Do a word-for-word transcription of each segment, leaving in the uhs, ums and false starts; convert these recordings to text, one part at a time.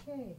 Okay.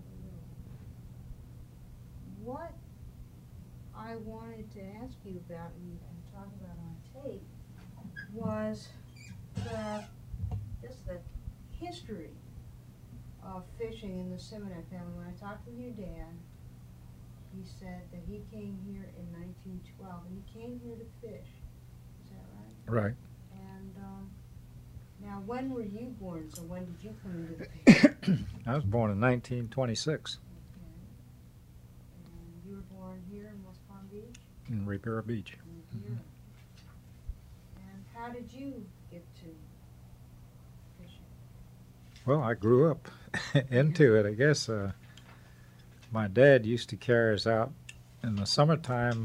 What I wanted to ask you about and, and talk about on tape was the just the history of fishing in the Simonet family. When I talked with your dad, he said that he came here in nineteen twelve, and he came here to fish. Is that right? Right. And um, now, when were you born? So when did you come into the picture? I was born in nineteen twenty-six Okay. And you were born here in West Palm Beach? in Riviera Beach. In Riviera. And how did you get to fishing? Well, I grew up into it, I guess. Uh, my dad used to carry us out in the summertime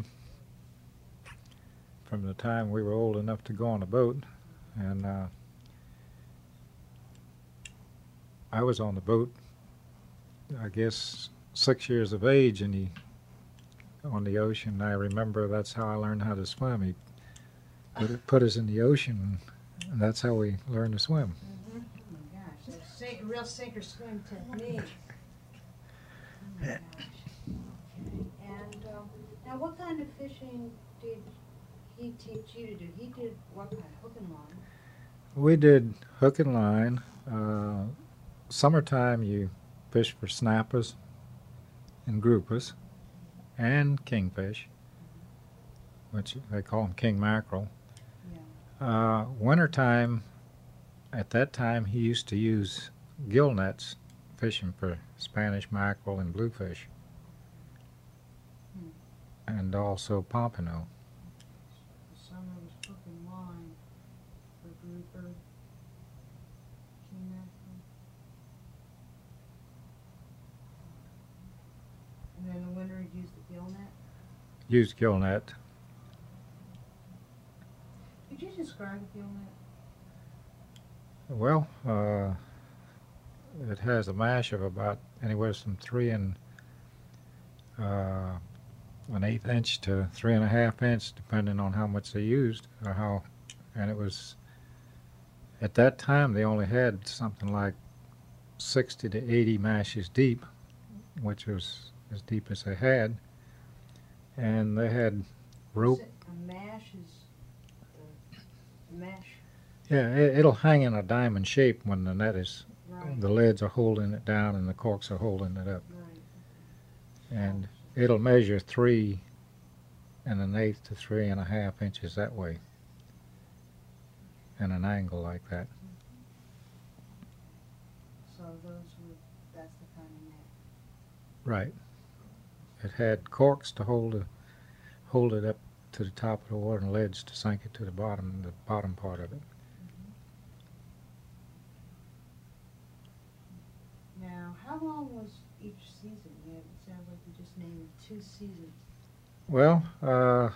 from the time we were old enough to go on a boat. And uh, I was on the boat, I guess, six years of age, and he on the ocean. I remember that's how I learned how to swim. He put, put us in the ocean, and that's how we learned to swim. Mm-hmm. Oh my gosh, that's sink, real sink or swim technique. Oh my gosh. Okay. And um, now, what kind of fishing did he teach you to do? He did what kind? Hook and line? We did hook and line. Uh, summertime, you fish for snappers and groupers and kingfish, which they call them king mackerel. Yeah. Uh, wintertime, at that time, he used to use gill nets fishing for Spanish mackerel and bluefish, Hmm. and also pompano. The summer was hook and line for grouper, king mackerel. And then in the winter, he'd use the gill net. Used gill net. Could you describe a gill net? Well, uh, it has a mash of about anywhere from three and uh, an eighth inch to three and a half inch, depending on how much they used or how. And it was at that time they only had something like sixty to eighty mashes deep, which was as deep as they had, and they had rope. A mash is a mash. Yeah, it, it'll hang in a diamond shape when the net is. Right. The lids are holding it down and the corks are holding it up. Right. And it'll measure three and an eighth to three and a half inches that way, and an angle like that. So those were, that's the kind of net. Right. It had corks to hold it, hold it up to the top of the water and lids to sink it to the bottom, the bottom part of it. Mm-hmm. Now, how long was each season? Yeah, it sounds like you just named two seasons. Well, uh,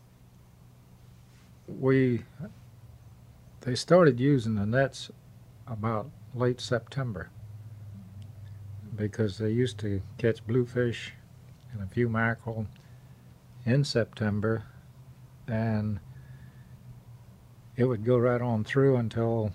we they started using the nets about late September because they used to catch bluefish and a few mackerel in September, and it would go right on through until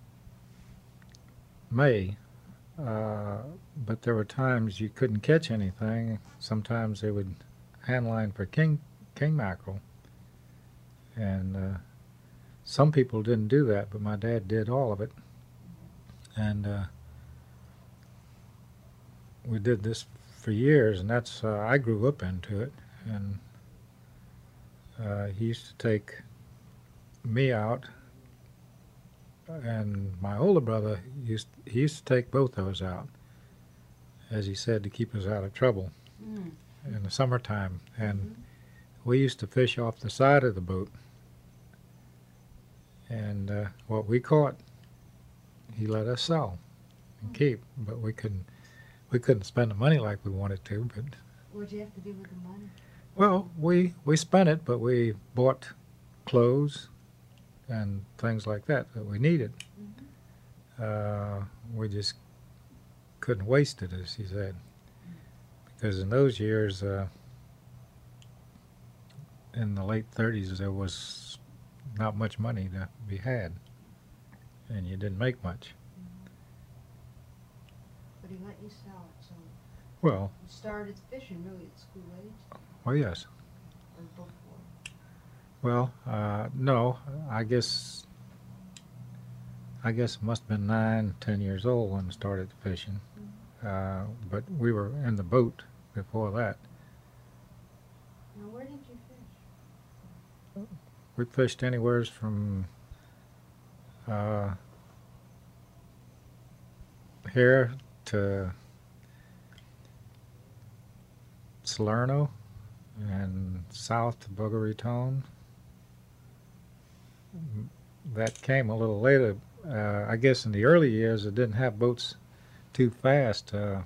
May. Uh, but there were times you couldn't catch anything. Sometimes they would handline for king king mackerel, and uh, some people didn't do that, but my dad did all of it, and uh, we did this for years, and that's uh, I grew up into it, and uh, he used to take me out, and my older brother used he used to take both of us out, as he said, to keep us out of trouble Mm. in the summertime, and Mm-hmm. we used to fish off the side of the boat, and uh, what we caught, he let us sell and keep, but we couldn't we couldn't spend the money like we wanted to. But What'd you have to do with the money? well, we we spent it, but we bought clothes and things like that that we needed. Mm-hmm. Uh, we just couldn't waste it, as he said, because in those years, uh, in the late thirties, there was not much money to be had, and you didn't make much. but he let you sell it, so Well, you started fishing really at school age well, yes. or before? Well, uh, no, I guess I guess it must have been nine, ten years old when I started fishing. Uh, but we were in the boat before that. Now, where did you fish? We fished anywhere from uh, here to Salerno and south to Boca Raton. That came a little later. Uh, I guess in the early years, it didn't have boats too fast. Uh,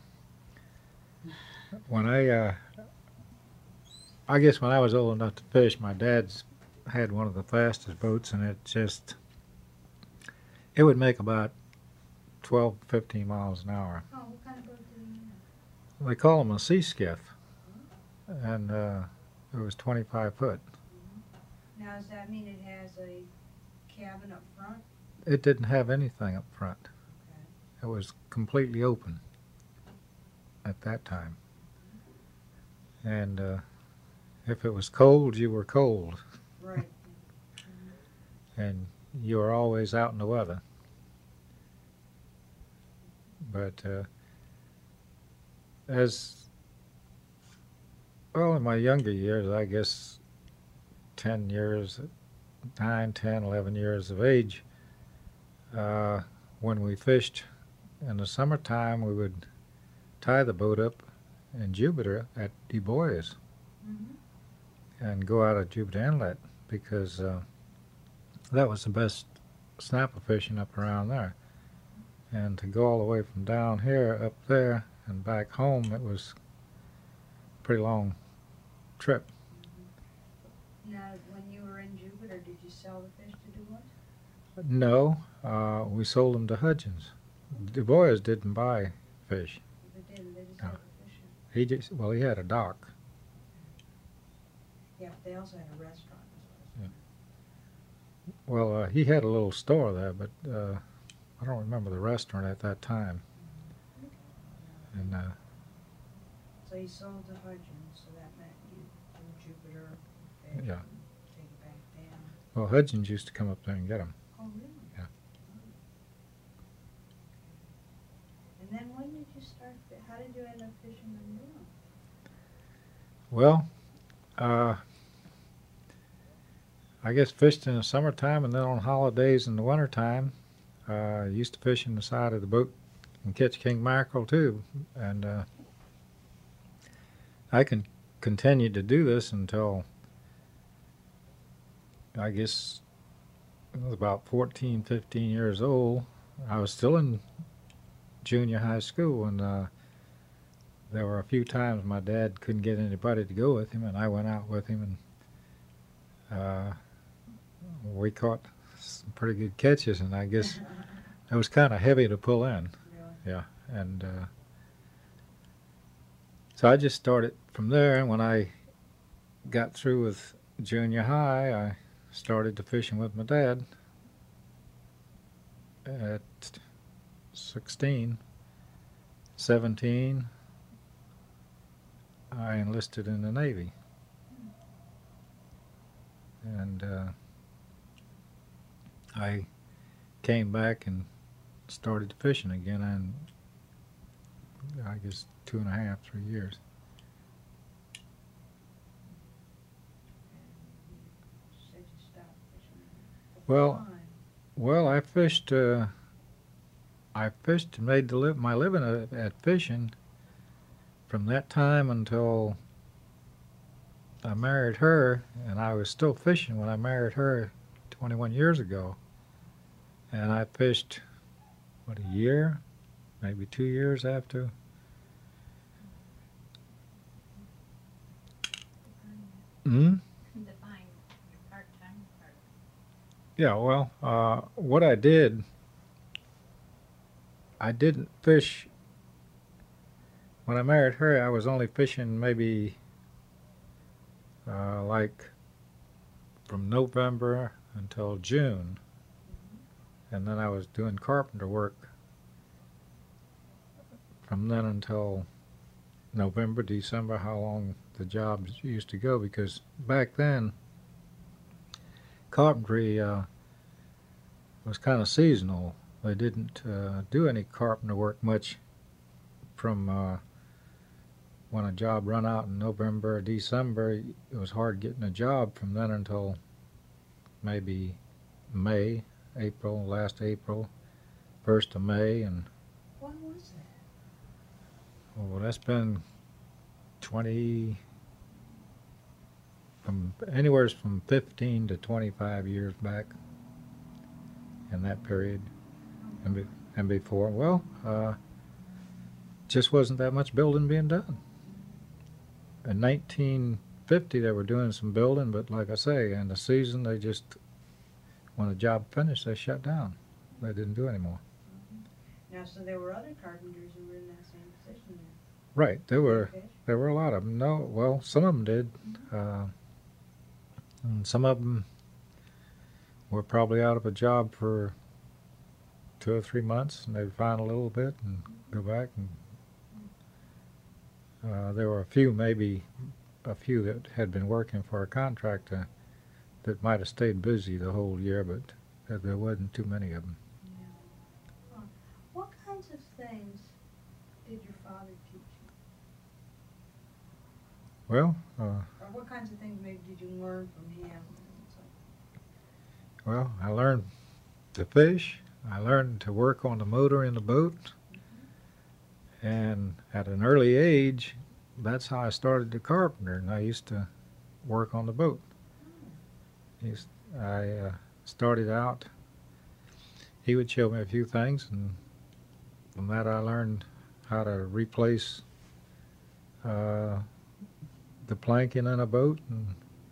when I, uh, I guess when I was old enough to fish, my dad's had one of the fastest boats, and it just, it would make about twelve, fifteen miles an hour. Oh, what kind of boat did he have? They call them a sea skiff, and uh, it was twenty-five foot. Now, does that mean it has a cabin up front? It didn't have anything up front. Okay. It was completely open at that time. And uh, if it was cold, you were cold. Right. And you were always out in the weather. But uh, as, well, in my younger years, I guess ten years, nine, ten, eleven years of age, uh, when we fished in the summertime, we would tie the boat up in Jupiter at Du Bois Mm-hmm. and go out of Jupiter Inlet because uh, that was the best snapper fishing up around there. And to go all the way from down here up there and back home, it was a pretty long trip. Now, when you were in Jupiter, did you sell the fish to Du Bois? No, uh, we sold them to Hudgens. Du Bois didn't buy fish. They didn't. They just No. had the fish in. He just, well, he had a dock. Yeah, but they also had a restaurant. As well. Yeah. Well, uh, he had a little store there, but uh, I don't remember the restaurant at that time. And uh, So you sold to Hudgens, so that meant you do Jupiter fish Yeah. and take it back down. well, Hudgens used to come up there and get them. Oh, really? Yeah. And then when did you start? fi- How did you end up fishing the Moon? Well, uh, I guess fished in the summertime, and then on holidays in the wintertime, uh, used to fish in the side of the boat and catch king mackerel too. And uh, I can continue to do this until I guess I was about fourteen, fifteen years old. I was still in junior high school, and uh, there were a few times my dad couldn't get anybody to go with him, and I went out with him, and uh, we caught some pretty good catches, and I guess it was kind of heavy to pull in. Really? Yeah, and uh, so I just started from there, and when I got through with junior high, I started to fishing with my dad at sixteen, seventeen. I enlisted in the Navy, and uh, I came back and started fishing again in, I guess, two and a half, three years. And you said you stopped fishing. Well, Why? well, I fished. Uh, I fished and made the li- my living at, at fishing from that time until I married her, and I was still fishing when I married her twenty-one years ago. And I fished, what, a year, maybe two years after. Hmm? Define your part-time part. Yeah, well, uh, what I did, I didn't fish. When I married her, I was only fishing maybe uh, like from November until June. And then I was doing carpenter work from then until November, December, how long the jobs used to go, because back then carpentry uh, was kind of seasonal. They didn't uh, do any carpenter work much from uh, when a job run out in November or December. It was hard getting a job from then until maybe May, April, last April, first of May, and Why was that? well, that's been twenty, from anywhere from fifteen to twenty-five years back in that period. And, be, and before, well, uh, just wasn't that much building being done. In nineteen fifty, they were doing some building, but like I say, in the season, they just, when the job finished, they shut down. They didn't do anymore. Now, so there were other carpenters who were in that same position then? Right, there were Okay. there were a lot of them. No, well, some of them did. Uh, and some of them were probably out of a job for two or three months, and they'd find a little bit and go back. And uh, there were a few, maybe a few that had been working for a contractor that might have stayed busy the whole year, but there- there wasn't too many of them. Yeah. Huh. What kinds of things did your father teach you? Well, uh, Or what kinds of things maybe did you learn from him? So, well, I learned to fish. I learned to work on the motor in the boat. And at an early age, that's how I started the carpenter. And I used to work on the boat. Used, I uh, started out, he would show me a few things, and from that I learned how to replace uh, the planking in a boat and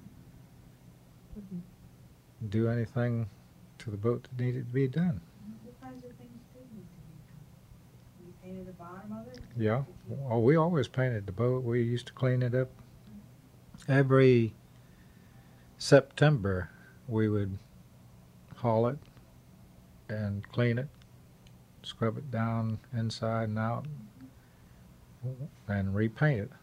do anything to the boat that needed to be done. what kinds of things did you do? You painted the bottom of it? Yeah, Did you- well, we always painted the boat. We used to clean it up. Every September, we would haul it and clean it, scrub it down inside and out, and repaint it.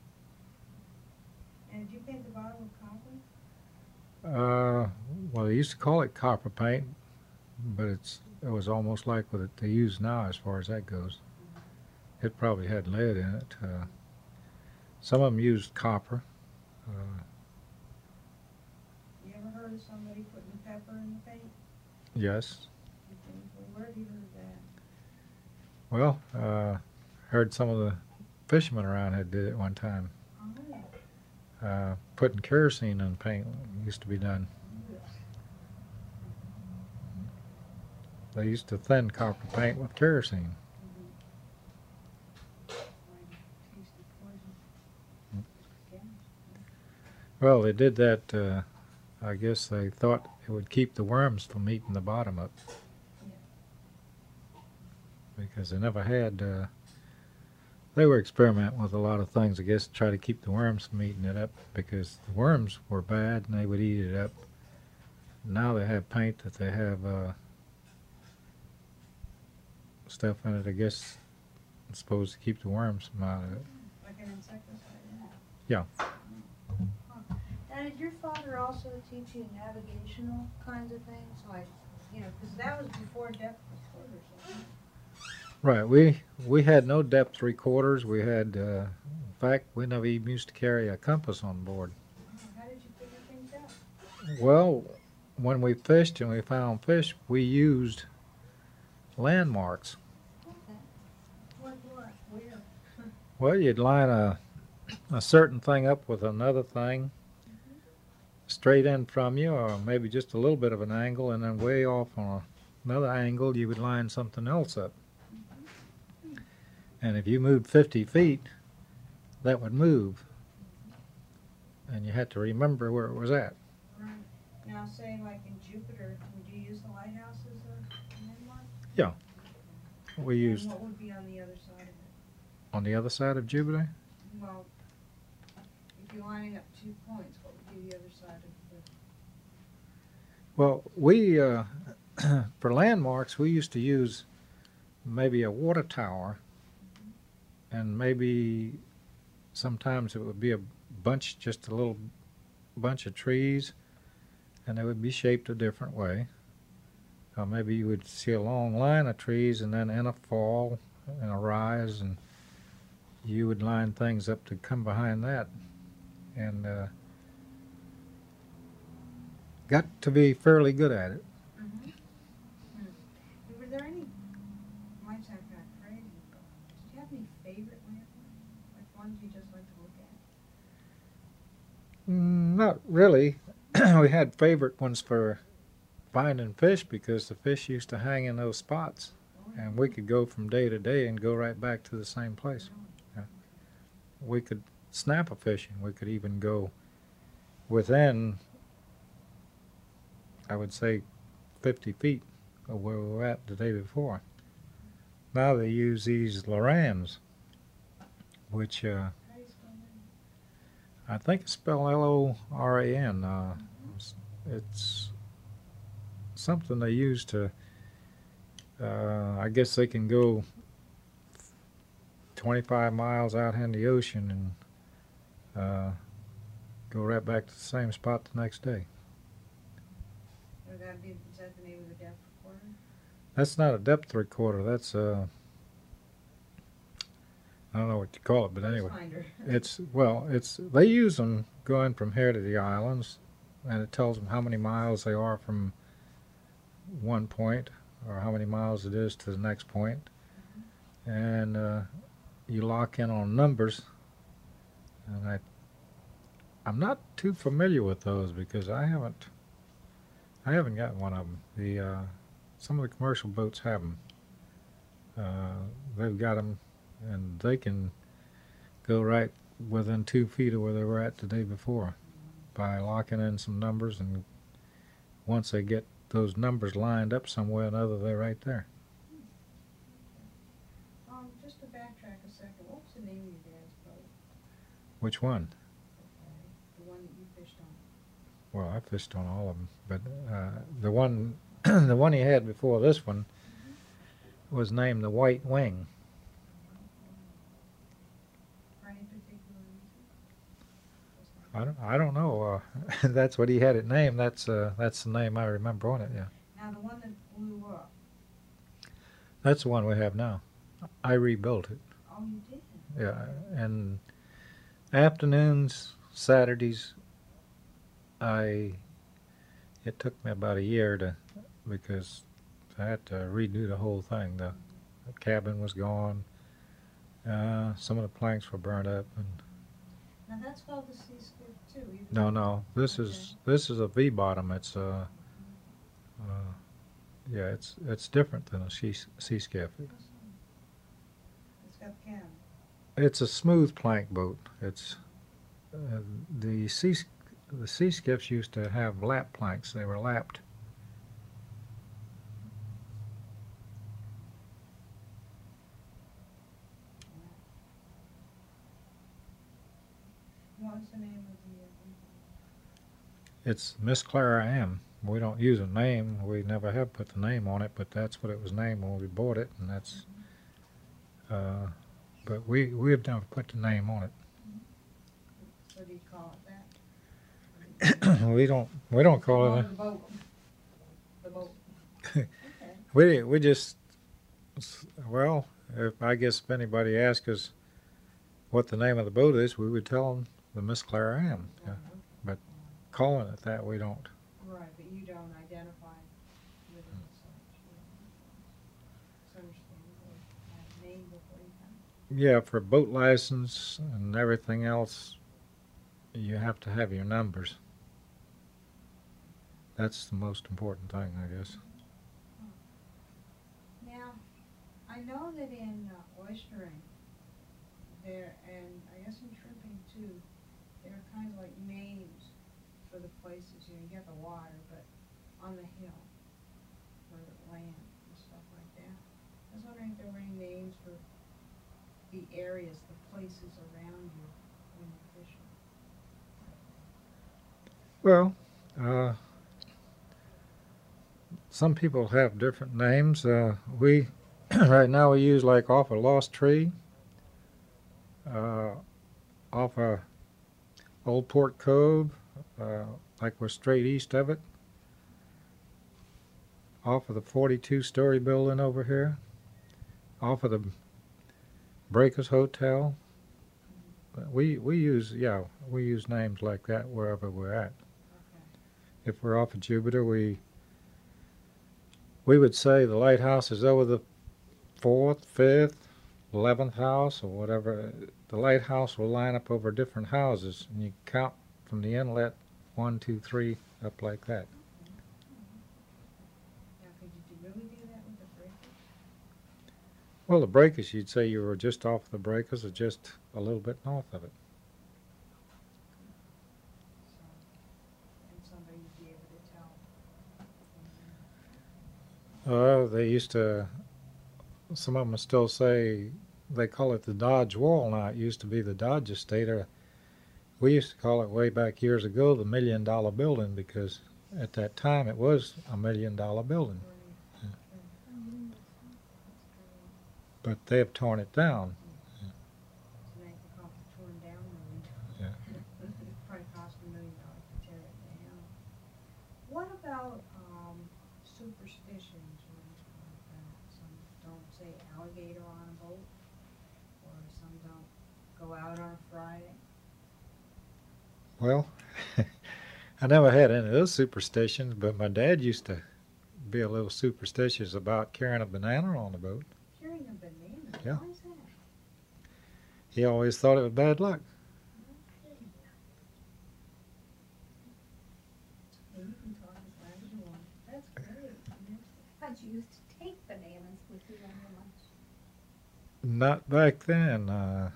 And did you paint the bottom with copper? Uh, well, they used to call it copper paint, but it's it was almost like what they use now as far as that goes. It probably had lead in it. Uh, some of them used copper. Uh, You ever heard of somebody putting pepper in the paint? yes. You think, well, where have you heard that? Well, uh, heard some of the fishermen around had did it one time. Oh, yeah. Uh, putting kerosene in paint used to be done. They used to thin copper paint with kerosene. Well, they did that, uh, I guess they thought it would keep the worms from eating the bottom up. Because they never had, uh, they were experimenting with a lot of things, I guess, to try to keep the worms from eating it up, because the worms were bad and they would eat it up. Now they have paint that they have uh, stuff in it, I guess, it's supposed to keep the worms from out of it. Like an insecticide, Yeah. Huh. Now, did your father also teach you navigational kinds of things? Like, you know, because that was before depth recorders, wasn't it? Right, we we had no depth recorders. We had, uh, in fact, we never even used to carry a compass on board. How did you figure things out? Well, when we fished and we found fish, we used landmarks. Okay. What, what, where? Well, you'd line a a certain thing up with another thing straight in from you, or maybe just a little bit of an angle, and then way off on another angle, you would line something else up. And if you moved fifty feet, that would move. And you had to remember where it was at. Right. Now, say like in Jupiter, would you use the lighthouse as a landmark? We And used what would be on the other side of it? on the other side of Jupiter. Well, if you're lining up two points, what would be the other side of the? Well, we, uh, for landmarks, we used to use maybe a water tower and maybe sometimes it would be a bunch, just a little bunch of trees, and they would be shaped a different way. Uh, maybe you would see a long line of trees, and then in a fall and a rise, and you would line things up to come behind that. And uh, got to be fairly good at it. Mm-hmm. Mm. Were there any, might sound kind of crazy, but did you have any favorite landmarks? Like ones you just like to look at? Mm, not really. We had favorite ones for finding fish because the fish used to hang in those spots, Oh, and we could go from day to day and go right back to the same place. Yeah. We could snapper fishing. We could even go within, I would say, fifty feet of where we were at the day before. Now they use these Lorans, which uh, How do you spell that? I think it's spelled L O R A N. Uh, it's, it's something they use to, uh, I guess they can go twenty-five miles out in the ocean and uh, go right back to the same spot the next day. Would that be, is that the name of the depth recorder? That's not a depth recorder. That's uh, I don't know what you call it, but anyway, Finder. it's well, it's they use them going from here to the islands, and it tells them how many miles they are from one point, or how many miles it is to the next point, Mm-hmm. and uh, you lock in on numbers. And I, I'm not too familiar with those because I haven't, I haven't got one of them. The uh, some of the commercial boats have them. Uh, they've got them, and they can go right within two feet of where they were at the day before by locking in some numbers, and once they get those numbers lined up somewhere or another, they're right there. Um, just to backtrack a second, what was the name of your dad's boat? Which one? Okay. The one that you fished on? Well, I fished on all of them, but uh, the one, the one he had before this one was named the White Wing. For any particular reason? Just like- I don't, I don't know. Uh, that's what he had it named. That's uh, that's the name I remember on it. Yeah, Now, the one that blew up, that's the one we have now. I rebuilt it. oh, you did? Yeah, and afternoons, Saturdays, I. It took me about a year to, because I had to redo the whole thing. The, the cabin was gone. Uh, some of the planks were burned up, and Now, that's called the sea skiff too. even no, though- no, this is this is a V bottom. It's uh, uh, yeah, it's it's different than a sea sea skiff. It's got cabin. It's a smooth plank boat. It's uh, the sea the sea skiffs used to have lap planks. They were lapped. What's the name of the, uh, It's Miss Clara Am. We don't use a name. We never have put the name on it, but that's what it was named when we bought it, and that's. Uh, but we we have never put the name on it. what do you call it that? we don't we don't call Oh, it. the boat. The boat. A, Okay. we we just well, if I guess if anybody asks us what the name of the boat is, we would tell them the Miss Clara Am. Yeah. Right, okay. but- Calling it that, we don't. Right, but you don't identify with it as such. It's understandable. Have a name before you have it. Yeah, for boat license and everything else, you have to have your numbers. That's the most important thing, I guess. Now, I know that in uh, oystering, there, and I guess in shrimping too, there are kind of like names for the places, you know, you got the water, but on the hill, for land and stuff like that. I was wondering if there were any names for the areas, the places around you when you're fishing. Well, uh, some people have different names. Uh, we right now we use like off a lost tree. uh, off of Old Port Cove, uh, like we're straight east of it, off of the forty-two story building over here, off of the Breakers Hotel. We we use yeah we use names like that wherever we're at. Okay. If we're off of Jupiter, we we would say the lighthouse is over the fourth, fifth, eleventh house, or whatever. The lighthouse will line up over different houses, and you count from the inlet one, two, three, up like that. Now, could you do- really do that with the breakers? Well, the breakers, you'd say you were just off the breakers, or just a little bit north of it. So, and somebody would be able to tell. from Uh, they used to. Some of them still say they call it the Dodge Wall now. It used to be the Dodge Estate. Or we used to call it way back years ago the Million Dollar Building, because at that time it was a million dollar building. there. Right. Yeah. Sure. That's true. But they have torn it down. So now you can call it torn down million. Yeah. It probably cost a million dollars to tear it down. What about, um, superstitions or anything like that? Some don't say alligator on a boat, or some don't go out on a Friday. Well, I never had any of those superstitions, but my dad used to be a little superstitious about carrying a banana on the boat. Carrying a banana, Yeah. why is that? He always thought it was bad luck. Okay. Well, you can talk as loud as you want. That's great. I thought you used to take bananas with you on your lunch. Not back then. Uh,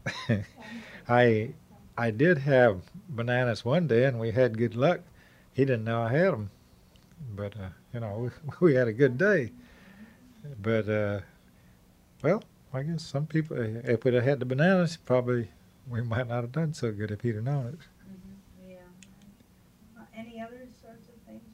I I did have bananas one day, and we had good luck. He didn't know I had them, but uh, you know we, we had a good day. But uh, well, I guess some people, if we'd have had the bananas, probably we might not have done so good if he'd have known it. Mm-hmm, yeah. Uh, any other sorts of things?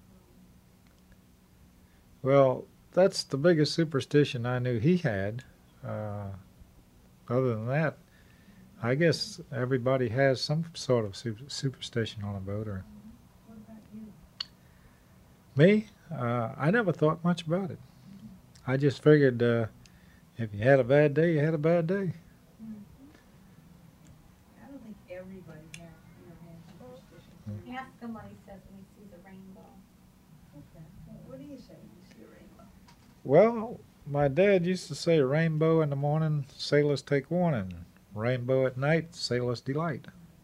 Well, that's the biggest superstition I knew he had. Uh, other than that, I guess everybody has some sort of super, superstition on a boat. Or What about you? me, uh, I never thought much about it. I just figured uh, if you had a bad day, you had a bad day. Mm-hmm. I don't think everybody has, you know, has superstitions. Yeah, somebody says when he sees a rainbow. Okay. Well, what do you say when you see a rainbow? Well, my dad used to say, rainbow in the morning, sailors take warning. Rainbow at night, sailors delight.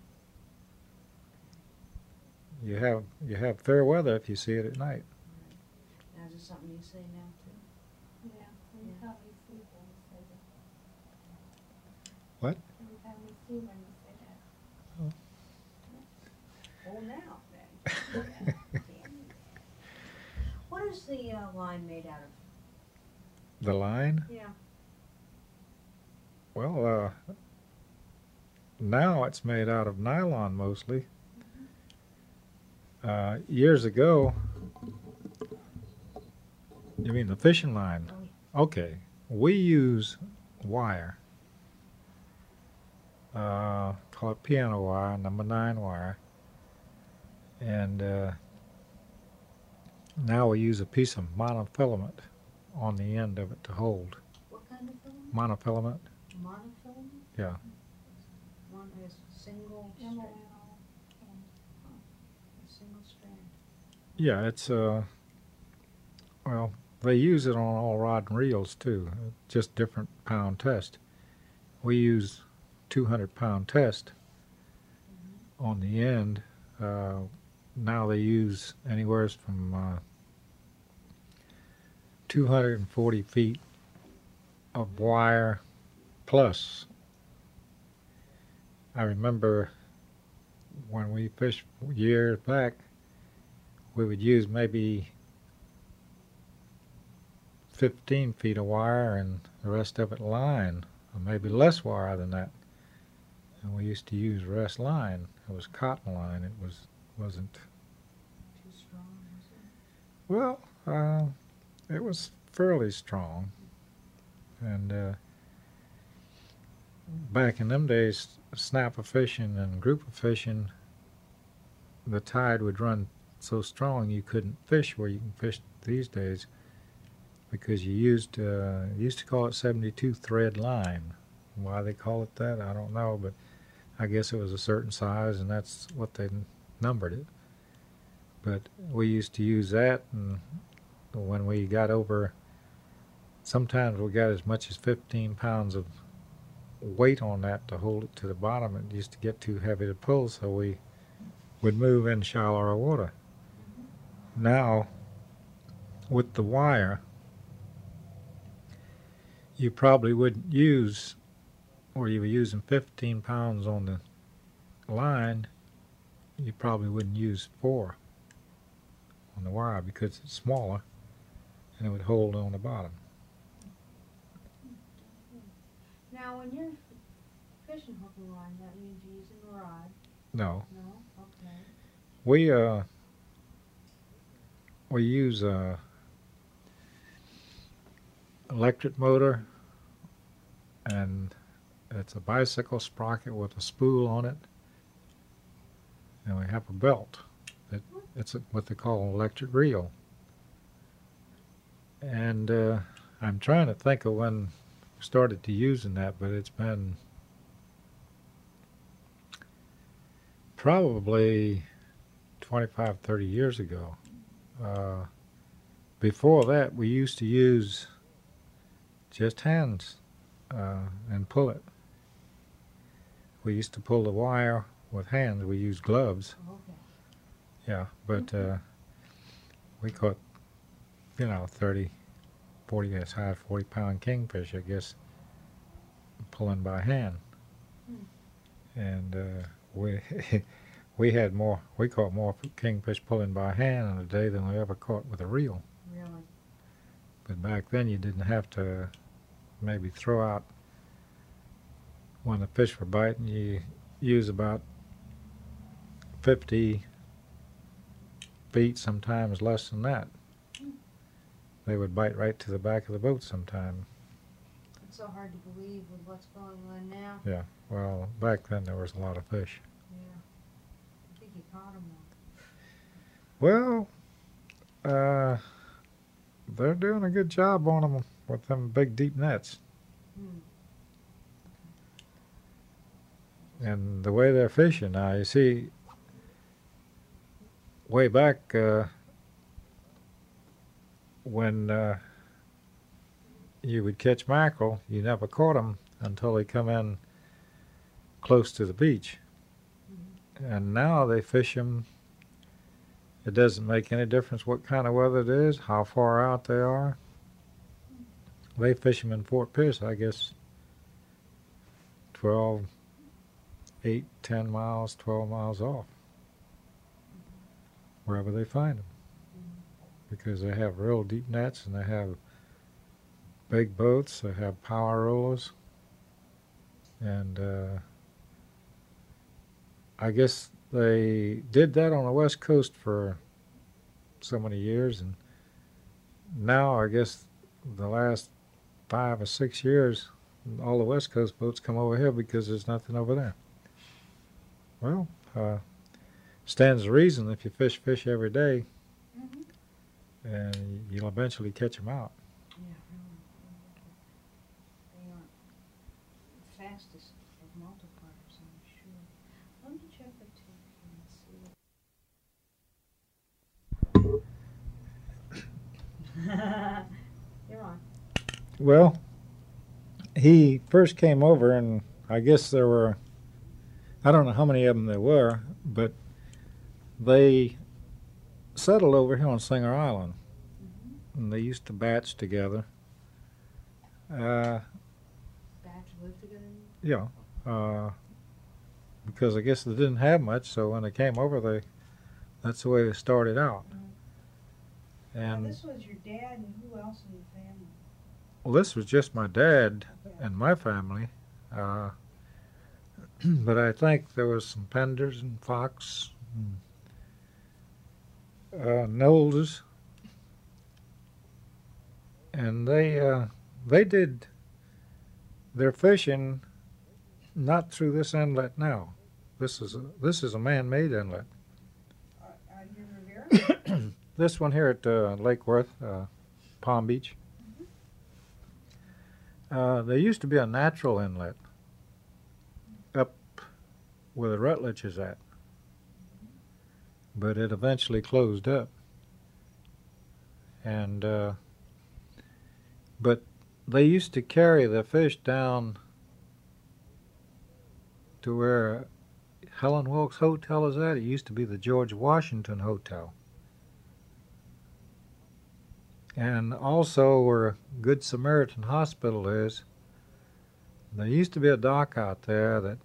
You have you have fair weather if you see it at night. Now, is this something you say now too? Yeah, every Yeah. time we see one, we say that. What? Every time we see one, we say that. Oh, now then. What is the uh, line made out of? The line? Yeah. Well, uh, now it's made out of nylon mostly. Uh, years ago, you mean the fishing line? Okay, we use wire. Uh, call it piano wire, number nine wire. And uh, now we use a piece of monofilament on the end of it to hold. What kind of filament? Monofilament? Monofilament? Yeah. One is single strand. A single strand. Yeah, it's uh, well, they use it on all rod and reels too, just different pound test. We use two hundred pound test Mm-hmm. on the end. Uh, now they use anywhere from uh, two hundred forty feet of wire plus. I remember when we fished years back, we would use maybe fifteen feet of wire and the rest of it line, or maybe less wire than that. And we used to use rest line. It was cotton line. It was wasn't Too strong, is it? well. Uh, it was fairly strong, and uh, back in them days, snapper fishing and grouper fishing, the tide would run so strong you couldn't fish where you can fish these days because you used uh, used to call it seventy-two thread line. Why they call it that, I don't know, but I guess it was a certain size and that's what they numbered it. But we used to use that, and when we got over, sometimes we got as much as fifteen pounds of weight on that to hold it to the bottom. It used to get too heavy to pull, so we would move in shallower water. Now, with the wire, you probably wouldn't use, or you were using fifteen pounds on the line, you probably wouldn't use four on the wire because it's smaller and it would hold on the bottom. Now, when you're fishing hook and line, that means you're using a rod. No, No? Okay. we uh we use a electric motor, and it's a bicycle sprocket with a spool on it, and we have a belt. It, it's a, what they call an electric reel. And uh, I'm trying to think of when we started to using that, but it's been probably twenty-five, thirty years ago. Uh, before that, we used to use just hands uh, and pull it. We used to pull the wire with hands. We used gloves. Okay. Yeah, but uh, we caught, you know, thirty, forty, as high as forty pound kingfish, I guess, pulling by hand. Hmm. And uh, we we had more, we caught more kingfish pulling by hand in a day than we ever caught with a reel. Really? But back then you didn't have to maybe throw out, when the fish were biting, you use about fifty feet, sometimes less than that. They would bite right to the back of the boat sometime. It's so hard to believe with what's going on now. Yeah, well, back then there was a lot of fish. Yeah. I think you caught them Well, all. uh, they're doing a good job on them with them big deep nets. Hmm. And the way they're fishing now, you see, way back uh, when uh, you would catch mackerel, you never caught them until they come in close to the beach. Mm-hmm. And now they fish them. It doesn't make any difference what kind of weather it is, how far out they are. They fish them in Fort Pierce, I guess, twelve, eight, ten miles, twelve miles off, wherever they find them, because they have real deep nets and they have big boats, they have power rollers, and uh, I guess they did that on the West Coast for so many years, and now I guess the last five or six years all the West Coast boats come over here because there's nothing over there. Well, uh, stands to reason if you fish fish every day, Mm-hmm. and you'll eventually catch them out. Yeah, really. They aren't the fastest of multipliers, I'm sure. Let me check the tape here and see. You're on. Well, he first came over, and I guess there were, I don't know how many of them there were, but they settled over here on Singer Island, Mm-hmm. and they used to batch together. Uh, Batch live together? yeah, uh, because I guess they didn't have much, so when they came over, they that's the way they started out. Now, And this was your dad, and who else in the family? well, this was just my dad and my family, uh, but I think there was some Penders and Fox, and, uh, Knowles, and they uh, they did their fishing not through this inlet now. This is a, this is a man-made inlet. Uh, out here in Rivera? This one here at uh, Lake Worth, uh, Palm Beach. Uh, there used to be a natural inlet up where the Rutledge is at, but it eventually closed up. And uh, but they used to carry the fish down to where Helen Wilkes Hotel is at. It used to be the George Washington Hotel. And also where Good Samaritan Hospital is, there used to be a dock out there that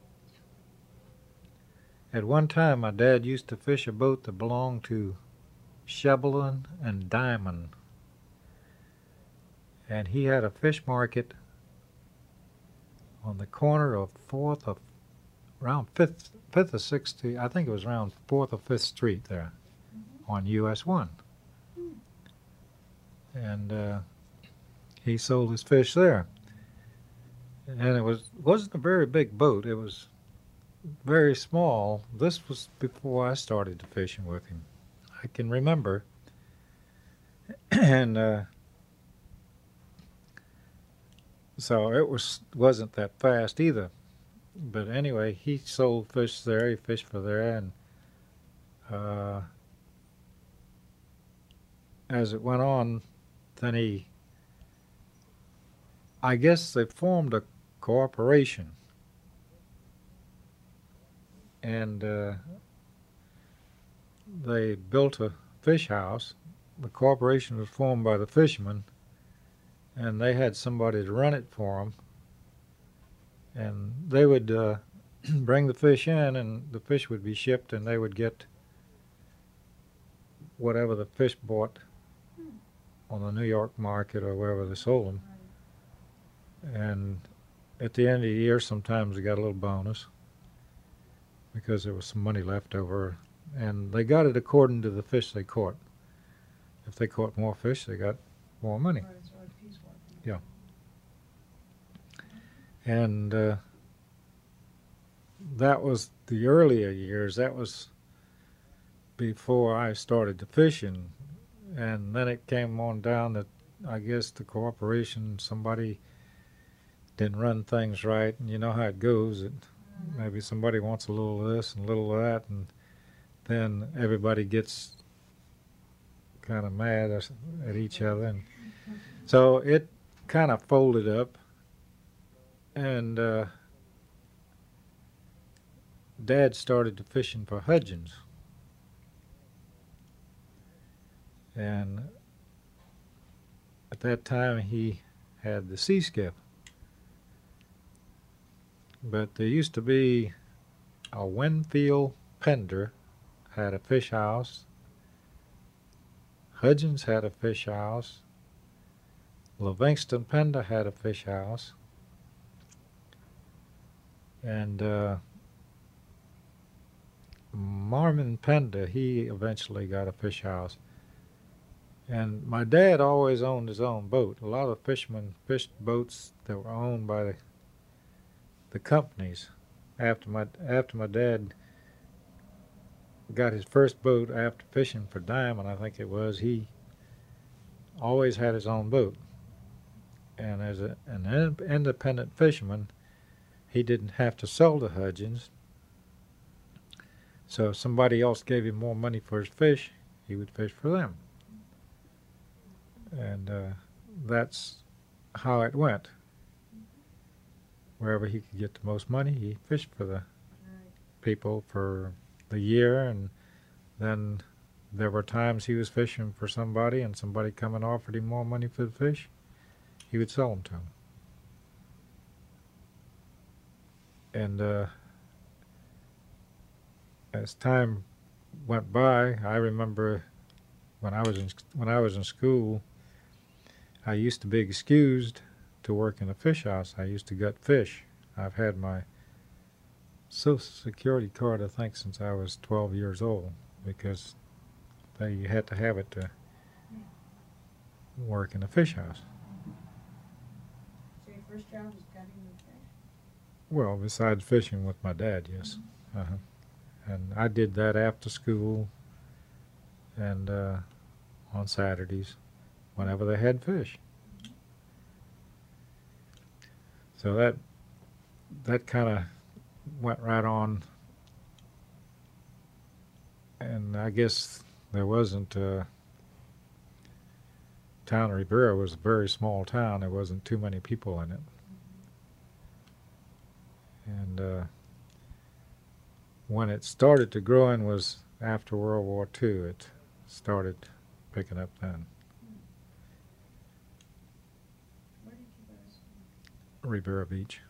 at one time my dad used to fish a boat that belonged to Shebelin and Diamond. And he had a fish market on the corner of fourth of around fifth fifth or sixth, I think it was around fourth or fifth Street there, mm-hmm. on U S one. Mm. And uh, he sold his fish there. And it was wasn't a very big boat. It was very small. This was before I started fishing with him. I can remember. And uh, so it was wasn't that fast either. But anyway, he sold fish there. He fished for there, and uh, as it went on, then he, I guess they formed a corporation, and uh, they built a fish house. The corporation was formed by the fishermen, and they had somebody to run it for them. And they would uh, bring the fish in, and the fish would be shipped, and they would get whatever the fish bought on the New York market or wherever they sold them. And at the end of the year, sometimes they got a little bonus because there was some money left over. And they got it according to the fish they caught. If they caught more fish, they got more money. Yeah. And uh, that was the earlier years. That was before I started to fishing. And then it came on down that I guess the corporation, somebody didn't run things right. And you know how it goes. It, maybe somebody wants a little of this and a little of that. And then everybody gets kind of mad at each other. And so it kind of folded up. And uh, Dad started to fishing for Hudgens. And at that time he had the Sea Skiff. But there used to be a Winfield Pender had a fish house. Hudgens had a fish house. Livingston Pender had a fish house. And uh, Marmon Pender, he eventually got a fish house. And my dad always owned his own boat. A lot of fishermen fished boats that were owned by the, the companies. After my after my dad got his first boat after fishing for Diamond, I think it was, he always had his own boat. And as a, an independent fisherman, he didn't have to sell to Hudgens. So if somebody else gave him more money for his fish, he would fish for them. And uh, that's how it went. Wherever he could get the most money, he fished for the people for the year. And then there were times he was fishing for somebody, and somebody come and offered him more money for the fish, he would sell them to him. And uh, as time went by, I remember when I was in when I was in school, I used to be excused to work in a fish house. I used to gut fish. I've had my Social Security card, I think, since I was twelve years old, because they, you had to have it to work in a fish house. So your first job was gutting the fish? Well, besides fishing with my dad, yes. Uh-huh. And I did that after school and uh, on Saturdays whenever they had fish. So that that kind of went right on. And I guess there wasn't uh, town of Rivera was a very small town. There wasn't too many people in it. And uh, when it started to growing was after World War Two. It started picking up then. Where did you go to school? Rivera Beach.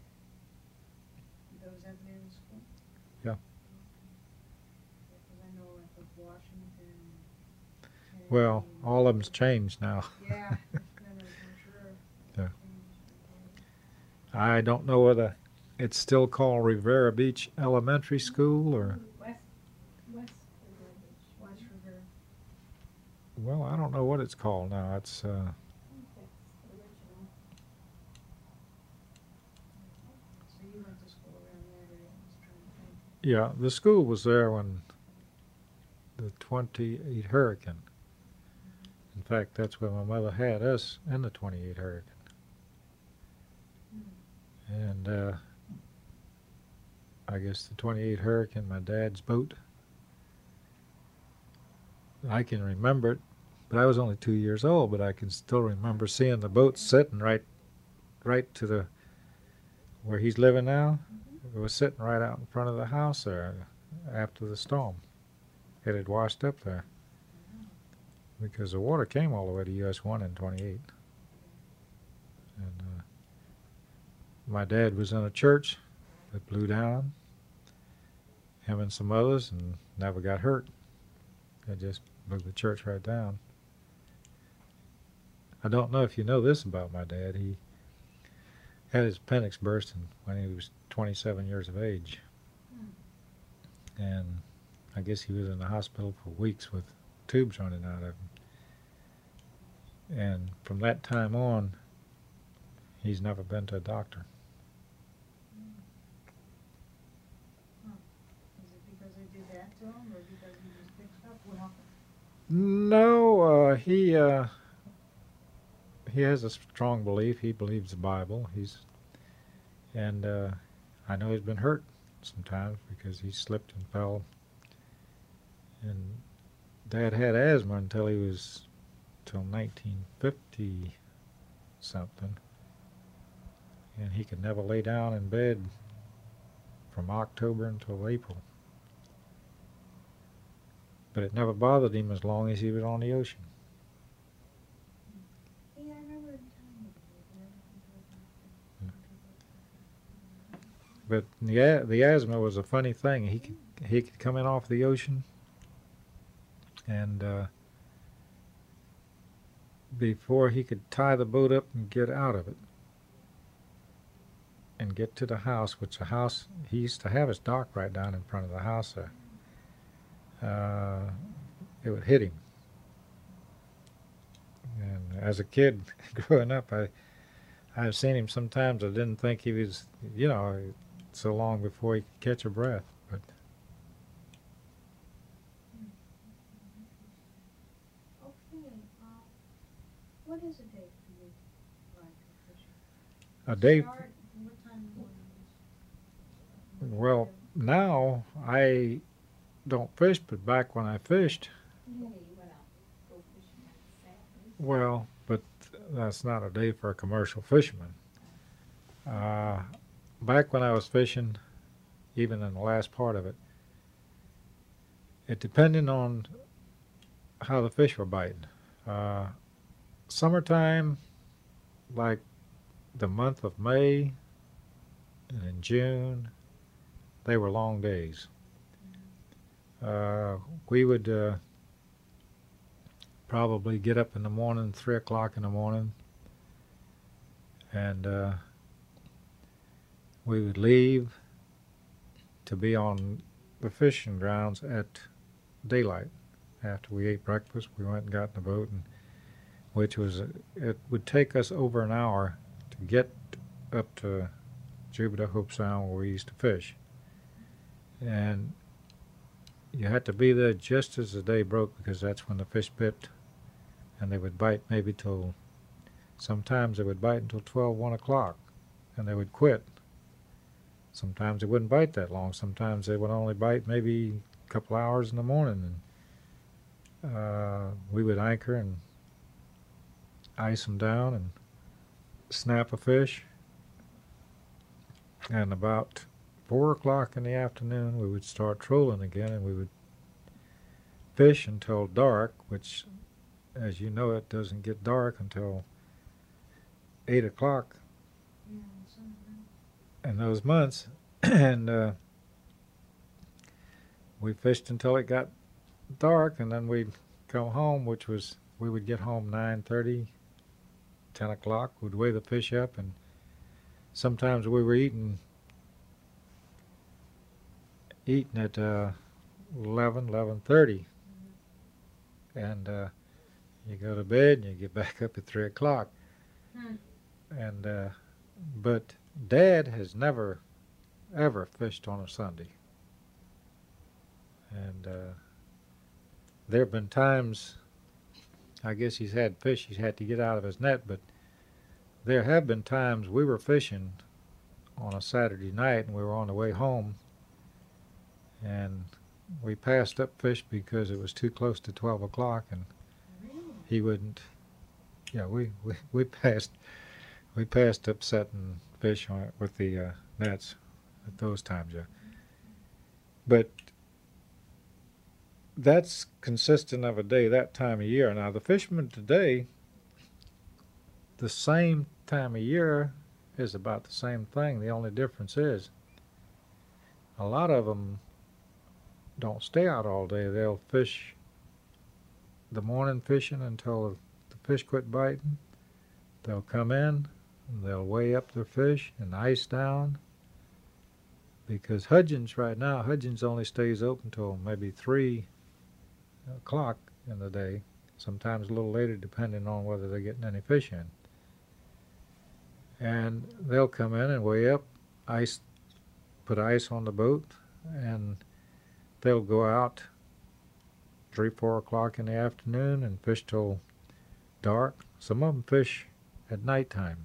Those up there in school? Yeah. Because I know like with Washington. and- Well, all of them's changed now. Yeah, I'm sure. Yeah. I don't know whether it's still called Rivera Beach Elementary School or. West, West River Beach. West River. Well, I don't know what it's called now. It's. Uh, I think that's the original. So you went to school around that area, I was trying to think. yeah, the school was there when the twenty-eight hurricane. In fact, that's where my mother had us in the twenty-eight hurricane. And uh, I guess the twenty-eight hurricane, my dad's boat. I can remember it, but I was only two years old. But I can still remember seeing the boat sitting right, right to the where he's living now. It was sitting right out in front of the house there after the storm. It had washed up there because the water came all the way to U S one in twenty-eight. And uh, my dad was in a church that blew down. Him and some others, and never got hurt. It just blew the church right down. I don't know if you know this about my dad. He had his appendix burst when he was twenty-seven years of age. And I guess he was in the hospital for weeks with tubes running out of him. And from that time on, he's never been to a doctor. Is it because they did that to him, or because he was fixed up? What happened? No, uh, he uh, he has a strong belief. He believes the Bible. He's and uh, I know he's been hurt sometimes because he slipped and fell. And Dad had asthma until he was till nineteen fifty something, and he could never lay down in bed from October until April. But it never bothered him as long as he was on the ocean. Yeah, I remember him telling me that. But the a- the asthma was a funny thing. He could he could come in off the ocean, and uh, before he could tie the boat up and get out of it, and get to the house, which the house he used to have his dock right down in front of the house there. Uh, it would hit him. And as a kid growing up, I I've seen him sometimes. I didn't think he was, you know, so long before he could catch a breath. But Okay, uh, what is a day for you, like fishing? a day, Start, what time in the morning? well, now I don't fish, but back when I fished, Yeah, you went out, go fishing on Saturdays. well, but that's not a day for a commercial fisherman. Uh, back when I was fishing, even in the last part of it, it depended on how the fish were biting. Uh, summertime, like the month of May and in June, they were long days. Uh, we would uh, probably get up in the morning, three o'clock in the morning, and uh, we would leave to be on the fishing grounds at daylight. After we ate breakfast, we went and got in the boat, and which was it would take us over an hour to get up to Jupiter Hope Sound, where we used to fish. And you had to be there just as the day broke, because that's when the fish bit, and they would bite maybe till, sometimes they would bite until twelve, one o'clock, and they would quit. Sometimes they wouldn't bite that long. Sometimes they would only bite maybe a couple hours in the morning. And uh, we would anchor and ice them down and snap a fish. And about four o'clock in the afternoon, we would start trolling again, and we would fish until dark, which, as you know, it doesn't get dark until eight o'clock Yeah, some of them. in those months. And uh, we fished until it got dark, and then we'd come home, which was, we would get home nine thirty, ten o'clock. We'd weigh the fish up, and sometimes we were eating eating at uh, eleven, eleven thirty, and uh, you go to bed and you get back up at three o'clock. Hmm. And uh, but Dad has never ever fished on a Sunday, and uh, there have been times, I guess he's had fish he's had to get out of his net, but there have been times we were fishing on a Saturday night and we were on the way home, and we passed up fish because it was too close to twelve o'clock, and Really? he wouldn't. Yeah, we, we, we passed we passed up setting fish on it with the uh, nets at those times. Yeah, but that's consistent of a day that time of year. Now the fishermen today, the same time of year is about the same thing. The only difference is a lot of them don't stay out all day. They'll fish the morning fishing until the fish quit biting. They'll come in and they'll weigh up their fish and ice down, because Hudgens right now, Hudgens only stays open till maybe three o'clock in the day, sometimes a little later depending on whether they're getting any fish in. And they'll come in and weigh up, ice, put ice on the boat, and they'll go out three, four o'clock in the afternoon and fish till dark. Some of them fish at nighttime,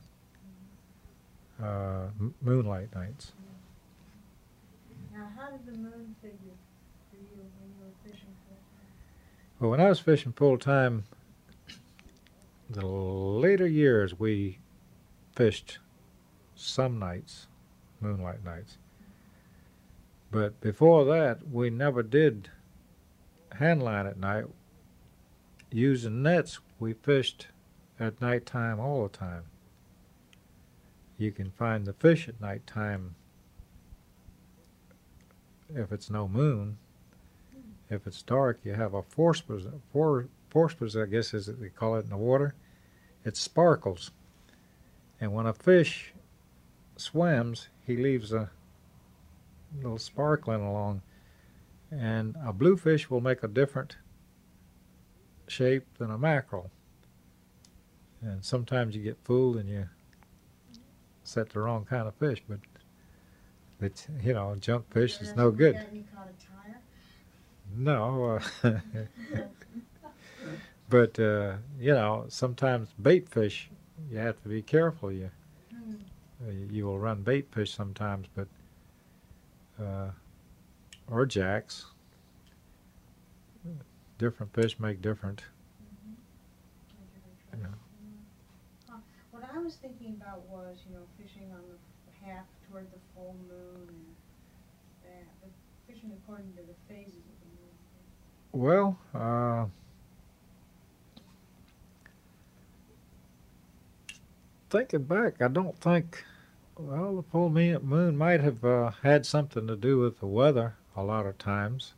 uh, m- moonlight nights. Now, how did the moon figure for you when you were fishing full time? Well, when I was fishing full time, the later years we fished some nights, moonlight nights. But before that, we never did handline at night. Using nets, we fished at nighttime all the time. You can find the fish at nighttime if it's no moon. If it's dark, you have a phosphorus, for, phosphorus, I guess is what they call it in the water. It sparkles. And when a fish swims, he leaves a little sparkling along. And a bluefish will make a different shape than a mackerel. And sometimes you get fooled and you set the wrong kind of fish, but it's, you know, junk fish is no good. You caught a tire? No, uh, but uh, you know, sometimes bait fish, you have to be careful. You Hmm. uh, you will run bait fish sometimes, but uh, or jacks. Different fish make different. Mm-hmm. Yeah. Huh. What I was thinking about was, you know, fishing on the half toward the full moon and that, but fishing according to the phases of the moon. Well, uh, thinking back, I don't think. Well, the full me- moon might have uh, had something to do with the weather a lot of times.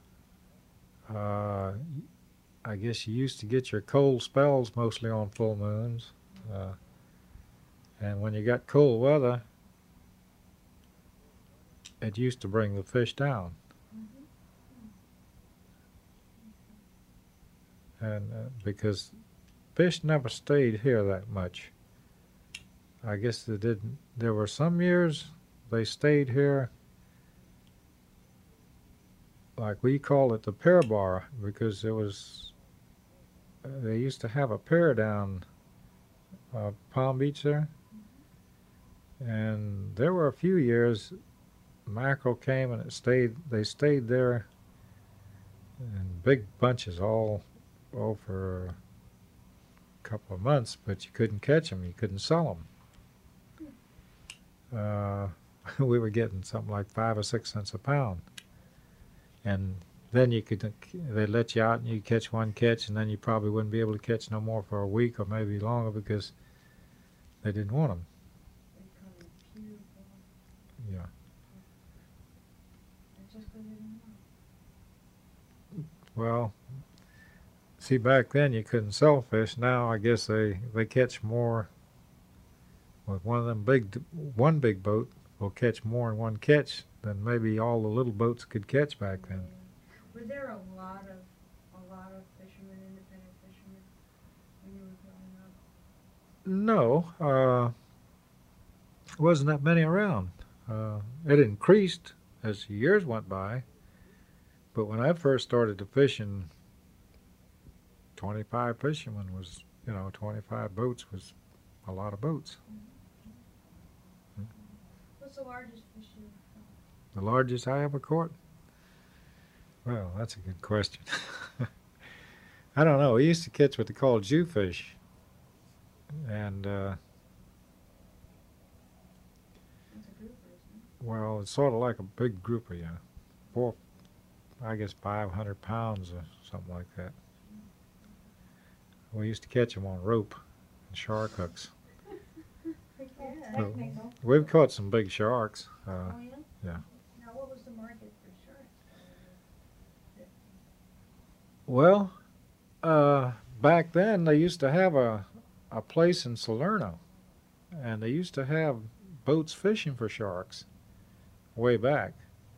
Uh, I guess you used to get your cold spells mostly on full moons. Uh, and when you got cold weather, it used to bring the fish down. And uh, because fish never stayed here that much. I guess they didn't. There were some years they stayed here, like we call it the pier bar, because it was, uh, they used to have a pier down uh, Palm Beach there. And there were a few years mackerel came and it stayed, they stayed there in big bunches all over a couple of months, but you couldn't catch them, you couldn't sell them. Uh, we were getting something like five or six cents a pound. And then you could, they'd let you out and you catch one catch, and then you probably wouldn't be able to catch no more for a week or maybe longer because they didn't want them. Yeah. Well, see, back then you couldn't sell fish. Now I guess they, they catch more with one of them big, one big boat will catch more in one catch than maybe all the little boats could catch back then. Were there a lot of, a lot of fishermen, independent fishermen, when you were growing up? No, uh, wasn't that many around. Uh, it increased as the years went by, but when I first started to fishing, twenty-five fishermen was, you know, twenty-five boats was a lot of boats. What's the largest fish you ever caught? The largest I ever caught? Well, that's a good question. I don't know. We used to catch what they call jewfish, and uh, well, it's sort of like a big grouper, yeah. Four, I guess five hundred pounds or something like that. We used to catch them on rope and shark hooks. So we've caught some big sharks. Uh, Oh, yeah? yeah. Now, what was the market for sharks? Well, uh, back then they used to have a, a place in Salerno, and they used to have boats fishing for sharks way back.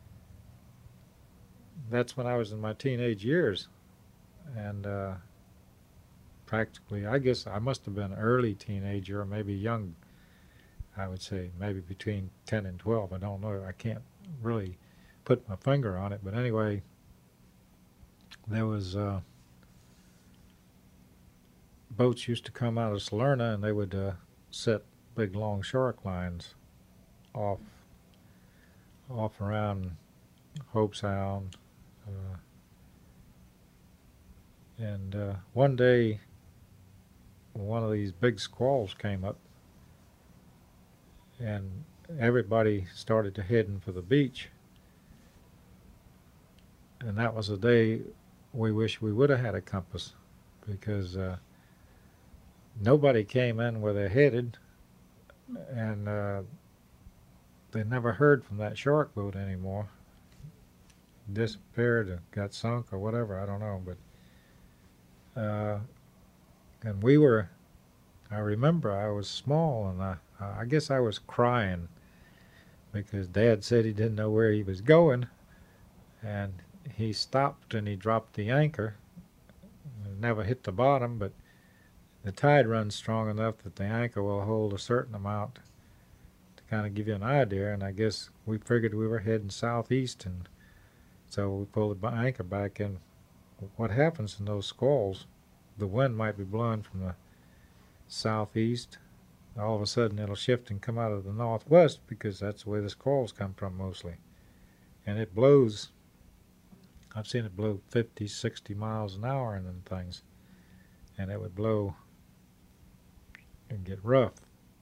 That's when I was in my teenage years, and uh, practically, I guess I must have been early teenager or maybe young, I would say, maybe between ten and twelve. I don't know. I can't really put my finger on it, but anyway, there was uh, boats used to come out of Salerno, and they would uh, set big long shark lines off off around Hope Sound. Uh, and uh, one day, one of these big squalls came up, and everybody started to heading for the beach. And that was a day we wish we would have had a compass, because uh, nobody came in where they headed, and uh, they never heard from that shark boat anymore. Disappeared or got sunk or whatever, I don't know. But uh, and we were, I remember I was small, and I, I guess I was crying because Dad said he didn't know where he was going, and he stopped and he dropped the anchor. It never hit the bottom, but the tide runs strong enough that the anchor will hold a certain amount to kind of give you an idea. And I guess we figured we were heading southeast, and so we pulled the anchor back in. What happens in those squalls, the wind might be blowing from the southeast. All of a sudden it'll shift and come out of the northwest, because that's the way the squalls come from mostly. And it blows, I've seen it blow fifty, sixty miles an hour in them things. And it would blow and get rough.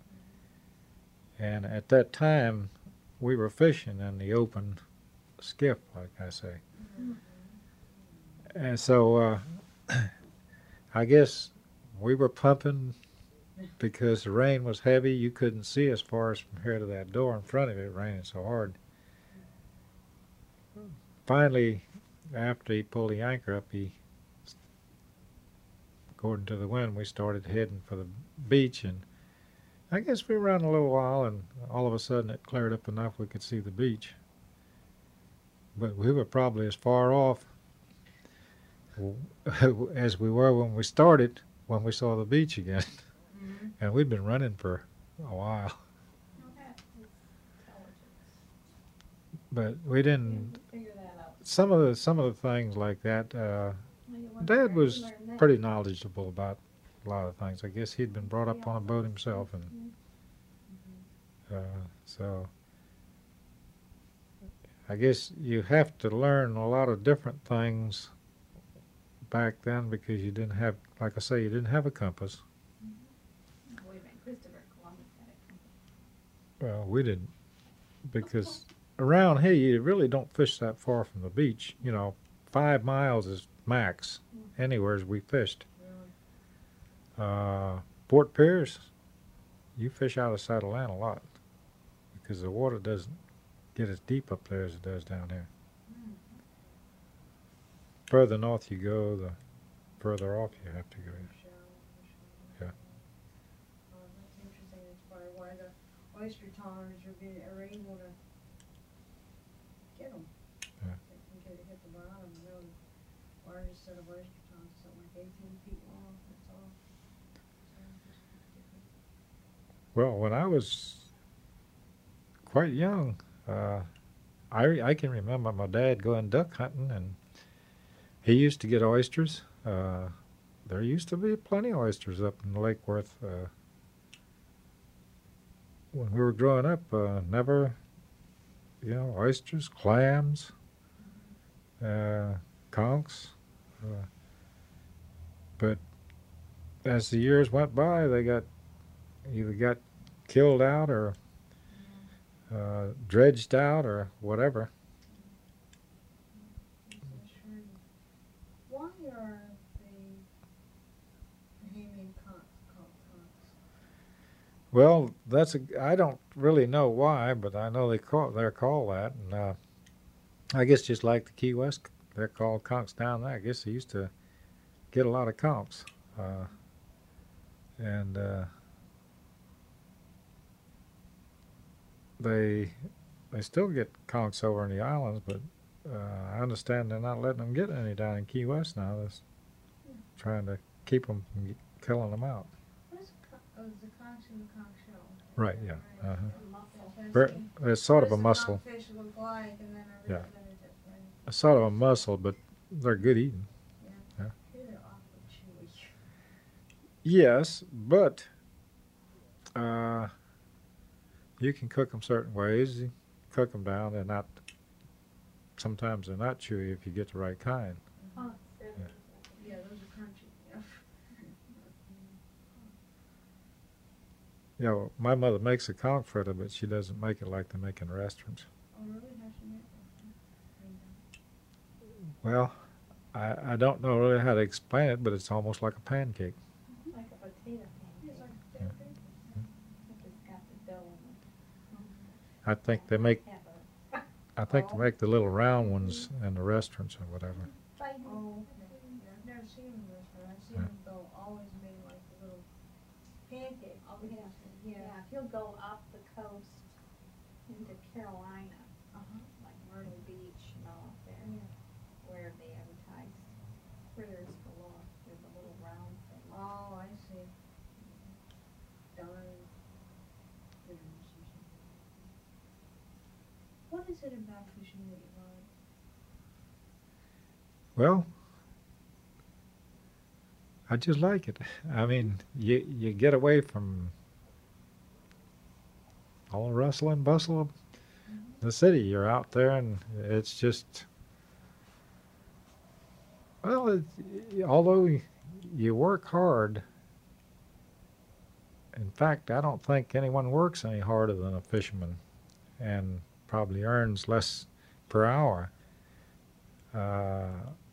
And at that time, we were fishing in the open skiff, like I say. Mm-hmm. And so uh, I guess we were pumping because the rain was heavy. You couldn't see as far as from here to that door in front of it, raining so hard. Finally, after he pulled the anchor up, he, according to the wind, we started heading for the beach. And I guess we ran a little while, and all of a sudden it cleared up enough we could see the beach. But we were probably as far off as we were when we started, when we saw the beach again. Mm-hmm. And we'd been running for a while. Well, that is intelligence. but we didn't. Figure that out. Some of the some of the things like that. Uh, Well, you wonder Dad where he was learned that. pretty knowledgeable about a lot of things. I guess he'd been brought up Yeah. on a boat himself, and Mhm. uh, so I guess you have to learn a lot of different things back then because you didn't have, like I say, you didn't have a compass. Mhm. Wait a minute, Christopher Columbus had a compass. Well, we didn't because around here you really don't fish that far from the beach. You know, five miles is max. Anywheres we fished. Really? Uh, Port Pierce, you fish out of sight of land a lot because the water doesn't get as deep up there as it does down here. Mm. Further north you go, the further off you have to go. Shallow, shallow. Yeah. Oh, that's interesting. That's probably why the oyster toners are being, are able to get them. Yeah. They can get it hit the bottom. You know, the largest set of oyster toners, something like eighteen feet long. That's all. So just different. Well, when I was quite young, uh, I I can remember my dad going duck hunting, and he used to get oysters. Uh, there used to be plenty of oysters up in Lake Worth. Uh, when we were growing up, uh, never, you know, oysters, clams, uh, conchs. Uh, but as the years went by, they got either got killed out or uh, dredged out or whatever. That's sure. Why are they Bahamian conchs called conchs? Well, that's a. I don't really know why, but I know they call they're called that, and uh, I guess just like the Key West, they're called conchs down there. I guess they used to get a lot of conchs, uh, and uh, they they still get conchs over in the islands, but uh, I understand they're not letting them get any down in Key West now. They're s- trying to keep them from get, killing them out. What is con- oh, is the conch in the conch shell? Right, yeah, Right. uh-huh. A mussel. So Ver- it's- It's sort of a what mussel, does the conchfish look like, and then Yeah. everything that is it, right? a sort of a mussel, but they're good eating. Yeah. Yeah. Here they're awfully chewy. Yes, but uh, you can cook them certain ways. You cook them down. They're not. Sometimes they're not chewy if you get the right kind. Oh, they're- Yeah, those are crunchy. Yeah. You know, my mother makes a conch fritter, but she doesn't make it like they make in restaurants. Oh, really? How's she make that? Well, I, I don't know really how to explain it, but it's almost like a pancake. Like a potato It's like pancake. potato cake. I think it's got the dough in it. I think they make Have I think they make the little round ones in the restaurants or whatever. a bite. Oh, okay. Yeah, I've never seen them this way. I've seen Yeah. them go always made like the little pancake. Oh, yeah. Yeah. Yeah, if you'll go up the coast into Carolina, Uh-huh. like Myrtle Beach and all up there, Yeah. where they advertise critters galore, there's a little round thing. Oh, I see. Darn. Bitterness or something. What is it about fishing that you like? Well, I just like it. I mean, you you get away from all the rustle and bustle of the city. You're out there, and it's just well. It, although you work hard, in fact, I don't think anyone works any harder than a fisherman, and probably earns less per hour. Uh,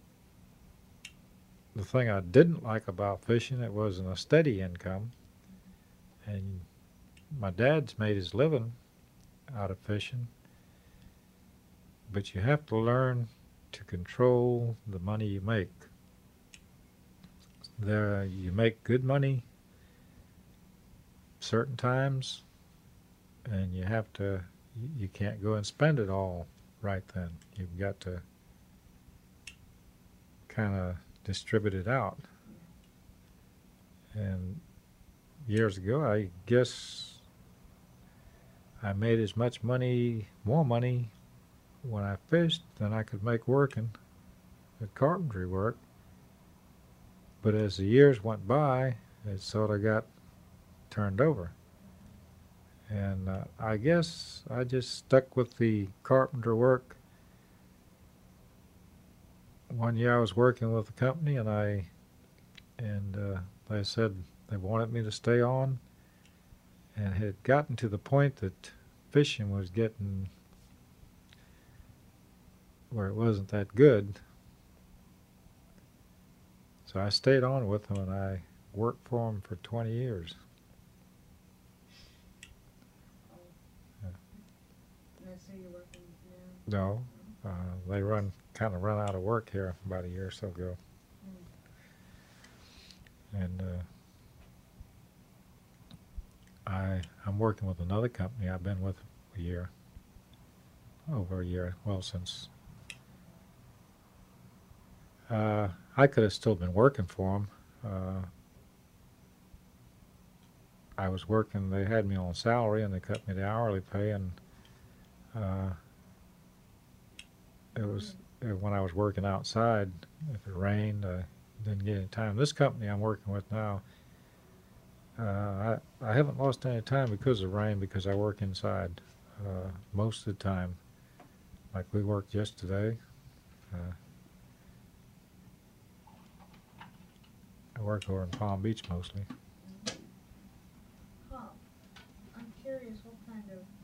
the thing I didn't like about fishing, it wasn't a steady income. And my dad's made his living out of fishing. But you have to learn to control the money you make. There, you make good money certain times, and you have to, you- you can't go and spend it all right then. You've got to kind of distribute it out. And years ago, I guess I made as much money, more money when I fished, then I could make working at carpentry work. But as the years went by, it sort of got turned over. And uh, I guess I just stuck with the carpenter work. One year I was working with a company, and I and uh, they said they wanted me to stay on, and had gotten to the point that fishing was getting where it wasn't that good. So I stayed on with them, and I worked for them for twenty years. And that's who you're working with now? No, uh, they run kind of run out of work here about a year or so ago, and uh, I I'm working with another company. I've been with a year, over a year. Well, since uh, I could have still been working for them. Uh, I was working. They had me on salary, and they cut me the hourly pay, and uh, it was uh, when I was working outside. If it rained, I didn't get any time. This company I'm working with now, uh, I I haven't lost any time because of rain, because I work inside uh, most of the time. Like we worked yesterday. Uh, I work over in Palm Beach mostly. Huh. I'm curious what kind of